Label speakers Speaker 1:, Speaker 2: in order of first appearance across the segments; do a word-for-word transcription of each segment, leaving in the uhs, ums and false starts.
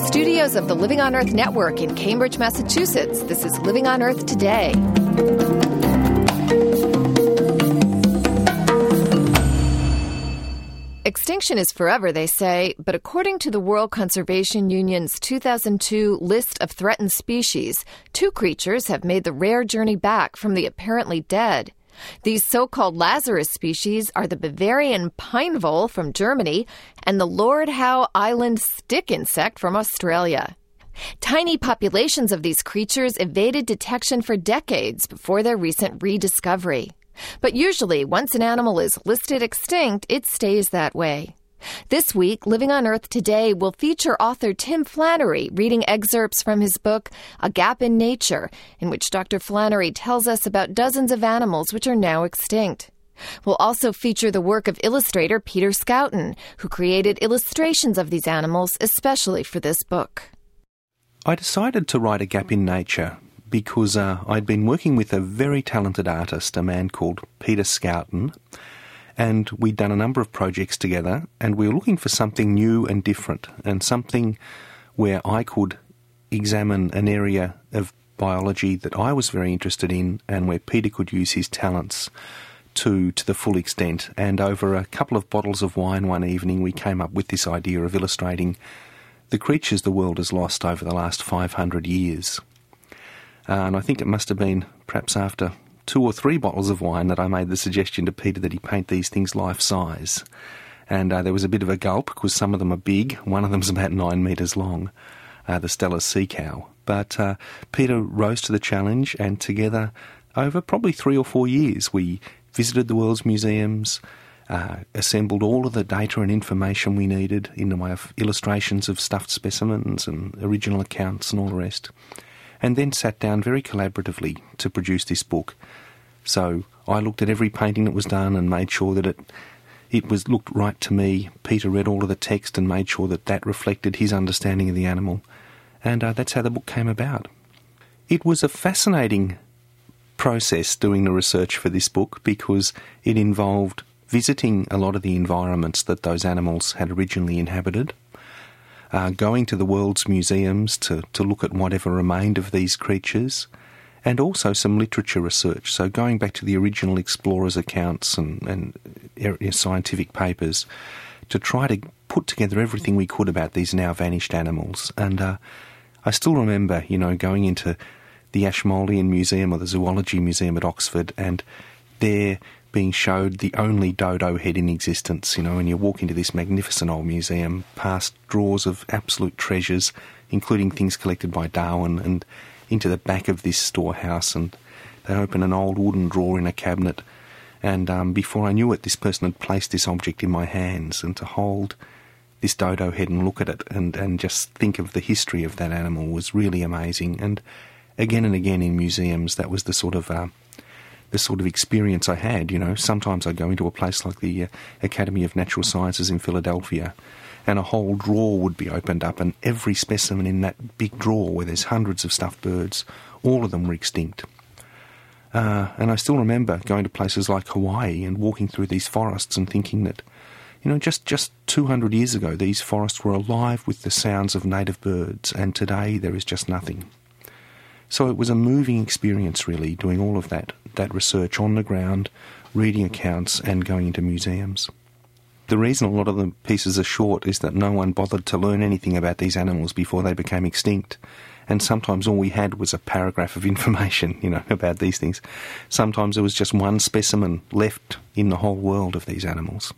Speaker 1: studios of the Living on Earth Network in Cambridge, Massachusetts, this is Living on Earth Today. Extinction is forever, they say, but according to the World Conservation Union's two thousand two list of threatened species, two creatures have made the rare journey back from the apparently dead. These so-called Lazarus species are the Bavarian pine vole from Germany and the Lord Howe Island stick insect from Australia. Tiny populations of these creatures evaded detection for decades before their recent rediscovery. But usually, once an animal is listed extinct, it stays that way. This week, Living on Earth Today will feature author Tim Flannery reading excerpts from his book, A Gap in Nature, in which Doctor Flannery tells us about dozens of animals which are now extinct. We'll also feature the work of illustrator Peter Schouten, who created illustrations of these animals especially for this book.
Speaker 2: I decided to write A Gap in Nature because uh, I'd been working with a very talented artist, a man called Peter Schouten, and we'd done a number of projects together, and we were looking for something new and different, and something where I could examine an area of biology that I was very interested in, and where Peter could use his talents to to the full extent. And over a couple of bottles of wine one evening, we came up with this idea of illustrating the creatures the world has lost over the last five hundred years. Uh, and I think it must have been perhaps after two or three bottles of wine that I made the suggestion to Peter that he paint these things life-size. And uh, there was a bit of a gulp, because some of them are big. One of them's about nine metres long, uh, the Steller sea cow. But uh, Peter rose to the challenge, and together, over probably three or four years, we visited the world's museums, uh, assembled all of the data and information we needed in the way of illustrations of stuffed specimens and original accounts and all the rest, and then sat down very collaboratively to produce this book. So I looked at every painting that was done and made sure that it it was looked right to me. Peter read all of the text and made sure that that reflected his understanding of the animal. And uh, that's how the book came about. It was a fascinating process doing the research for this book, because it involved visiting a lot of the environments that those animals had originally inhabited, Uh, going to the world's museums to, to look at whatever remained of these creatures, and also some literature research. So going back to the original explorers' accounts and, and uh, scientific papers to try to put together everything we could about these now vanished animals. And uh, I still remember, you know, going into the Ashmolean Museum or the Zoology Museum at Oxford, and there being showed the only dodo head in existence, you know, and you walk into this magnificent old museum past drawers of absolute treasures, including things collected by Darwin, and into the back of this storehouse, and they open an old wooden drawer in a cabinet, and um, before I knew it, this person had placed this object in my hands, and to hold this dodo head and look at it and, and just think of the history of that animal was really amazing. And again and again in museums, that was the sort of uh, the sort of experience I had. You know, sometimes I'd go into a place like the uh, Academy of Natural Sciences in Philadelphia, and a whole drawer would be opened up, and every specimen in that big drawer, where there's hundreds of stuffed birds, all of them were extinct. Uh, and I still remember going to places like Hawaii and walking through these forests and thinking that, you know, just, just two hundred years ago, these forests were alive with the sounds of native birds, and today there is just nothing. So it was a moving experience, really, doing all of that, that research on the ground, reading accounts and going into museums. The reason a lot of the pieces are short is that no one bothered to learn anything about these animals before they became extinct. And sometimes all we had was a paragraph of information, you know, about these things. Sometimes there was just one specimen left in the whole world of these animals.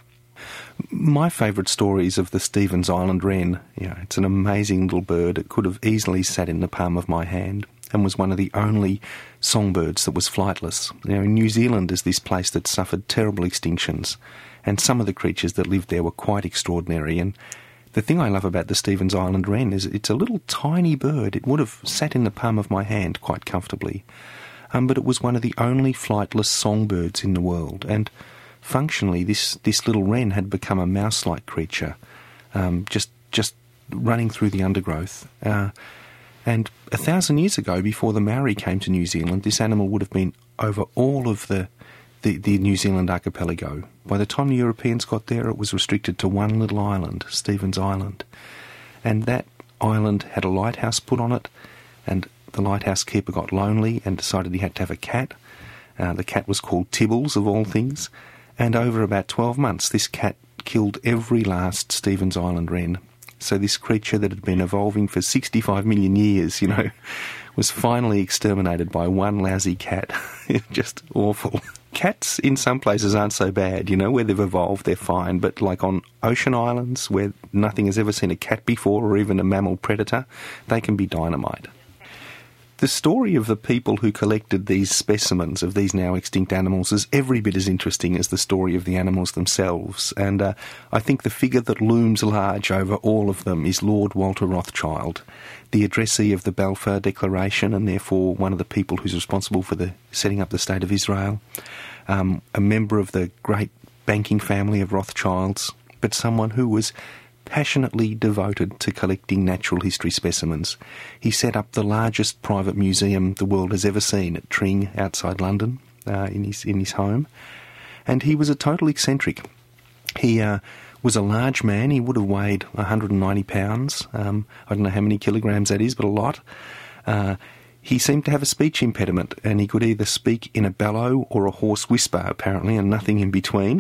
Speaker 2: My favourite story is of the Stevens Island wren. You know, it's an amazing little bird. It could have easily sat in the palm of my hand, and was one of the only songbirds that was flightless. You know, in New Zealand is this place that suffered terrible extinctions, and some of the creatures that lived there were quite extraordinary. And the thing I love about the Stevens Island wren is it's a little tiny bird. It would have sat in the palm of my hand quite comfortably, um, but it was one of the only flightless songbirds in the world. And functionally, this, this little wren had become a mouse-like creature, um, just just running through the undergrowth. Uh, and a thousand years ago, before the Maori came to New Zealand, this animal would have been over all of the, the, the New Zealand archipelago. By the time the Europeans got there, it was restricted to one little island, Stevens Island. And that island had a lighthouse put on it, and the lighthouse keeper got lonely and decided he had to have a cat. Uh, the cat was called Tibbles, of all things, and over about twelve months this cat killed every last Stevens Island wren. So this creature that had been evolving for sixty-five million years, you know, was finally exterminated by one lousy cat. Just awful. Cats in some places aren't so bad, you know, where they've evolved they're fine, but like on ocean islands where nothing has ever seen a cat before or even a mammal predator, they can be dynamite. The story of the people who collected these specimens of these now extinct animals is every bit as interesting as the story of the animals themselves, and uh, I think the figure that looms large over all of them is Lord Walter Rothschild, the addressee of the Balfour Declaration and therefore one of the people who's responsible for the setting up the State of Israel, um, a member of the great banking family of Rothschilds, but someone who was passionately devoted to collecting natural history specimens. He set up the largest private museum the world has ever seen at Tring outside London, uh, in his in his home, and he was a total eccentric. He uh, was a large man. He would have weighed one hundred ninety pounds. Um, I don't know how many kilograms that is, but a lot. Uh, he seemed to have a speech impediment, and he could either speak in a bellow or a hoarse whisper, apparently, and nothing in between.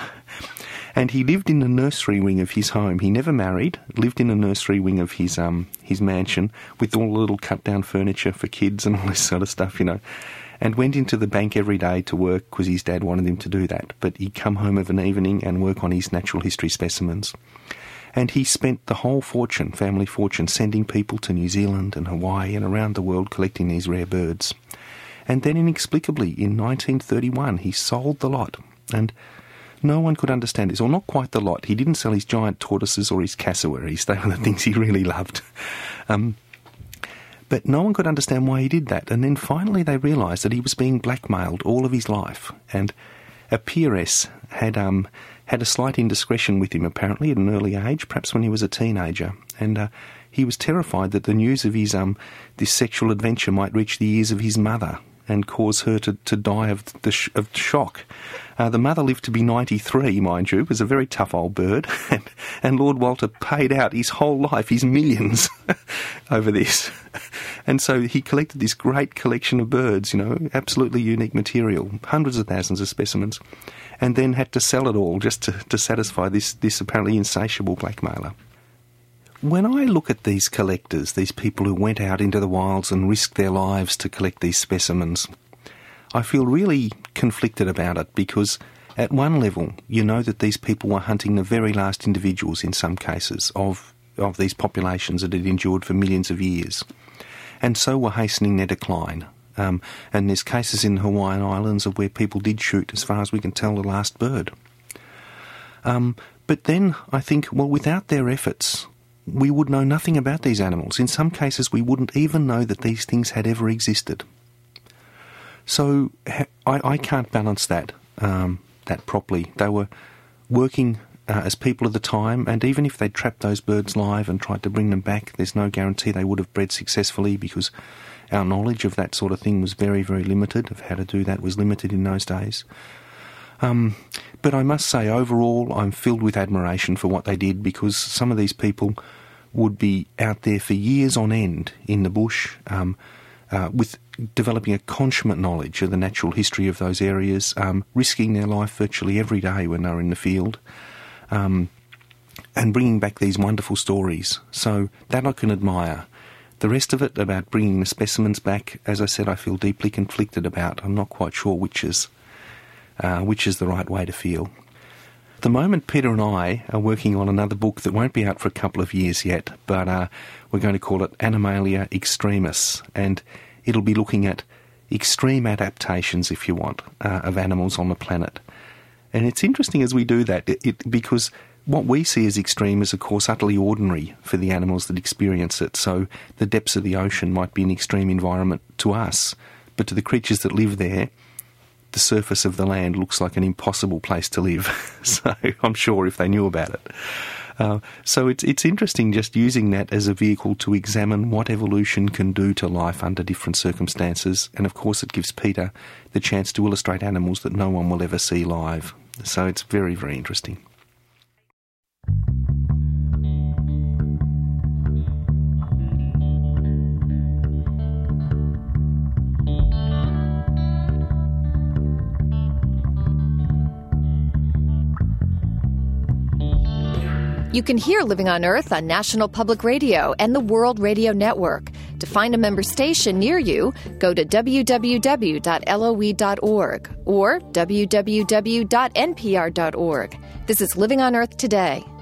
Speaker 2: And he lived in the nursery wing of his home. He never married, lived in a nursery wing of his um his mansion with all the little cut-down furniture for kids and all this sort of stuff, you know, and went into the bank every day to work because his dad wanted him to do that. But he'd come home of an evening and work on his natural history specimens. And he spent the whole fortune, family fortune, sending people to New Zealand and Hawaii and around the world collecting these rare birds. And then inexplicably, in nineteen thirty-one, he sold the lot. And no one could understand this, or not quite the lot. He didn't sell his giant tortoises or his cassowaries. They were the things he really loved. Um, but no one could understand why he did that. And then finally they realised that he was being blackmailed all of his life. And a peeress had um, had a slight indiscretion with him, apparently, at an early age, perhaps when he was a teenager. And uh, he was terrified that the news of his um, this sexual adventure might reach the ears of his mother and cause her to, to die of the sh- of shock. Uh, the mother lived to be ninety-three, mind you, was a very tough old bird, and, and Lord Walter paid out his whole life, his millions, over this. And so he collected this great collection of birds, you know, absolutely unique material, hundreds of thousands of specimens, and then had to sell it all just to, to satisfy this, this apparently insatiable blackmailer. When I look at these collectors, these people who went out into the wilds and risked their lives to collect these specimens, I feel really conflicted about it because at one level you know that these people were hunting the very last individuals in some cases of, of these populations that had endured for millions of years, and so were hastening their decline. Um, and there's cases in the Hawaiian Islands of where people did shoot, as far as we can tell, the last bird. Um, but then I think, well, without their efforts, we would know nothing about these animals. In some cases, we wouldn't even know that these things had ever existed. So I, I can't balance that um, that properly. They were working uh, as people of the time, and even if they'd trapped those birds live and tried to bring them back, there's no guarantee they would have bred successfully because our knowledge of that sort of thing was very, very limited, of how to do that was limited in those days. Um, but I must say, overall, I'm filled with admiration for what they did, because some of these people would be out there for years on end in the bush, um, uh, with developing a consummate knowledge of the natural history of those areas, um, risking their life virtually every day when they were in the field, um, and bringing back these wonderful stories. So that I can admire. The rest of it, about bringing the specimens back, as I said, I feel deeply conflicted about. I'm not quite sure which is, uh, which is the right way to feel. At the moment, Peter and I are working on another book that won't be out for a couple of years yet, but uh, we're going to call it Animalia Extremis, and it'll be looking at extreme adaptations, if you want, uh, of animals on the planet. And it's interesting as we do that, it, it, because what we see as extreme is, of course, utterly ordinary for the animals that experience it. So the depths of the ocean might be an extreme environment to us, but to the creatures that live there, the surface of the land looks like an impossible place to live. So I'm sure if they knew about it. Uh, so it's it's interesting just using that as a vehicle to examine what evolution can do to life under different circumstances. And of course it gives Peter the chance to illustrate animals that no one will ever see live. So it's very, very interesting.
Speaker 1: You can hear Living on Earth on National Public Radio and the World Radio Network. To find a member station near you, go to w w w dot l o e dot org or w w w dot n p r dot org. This is Living on Earth Today.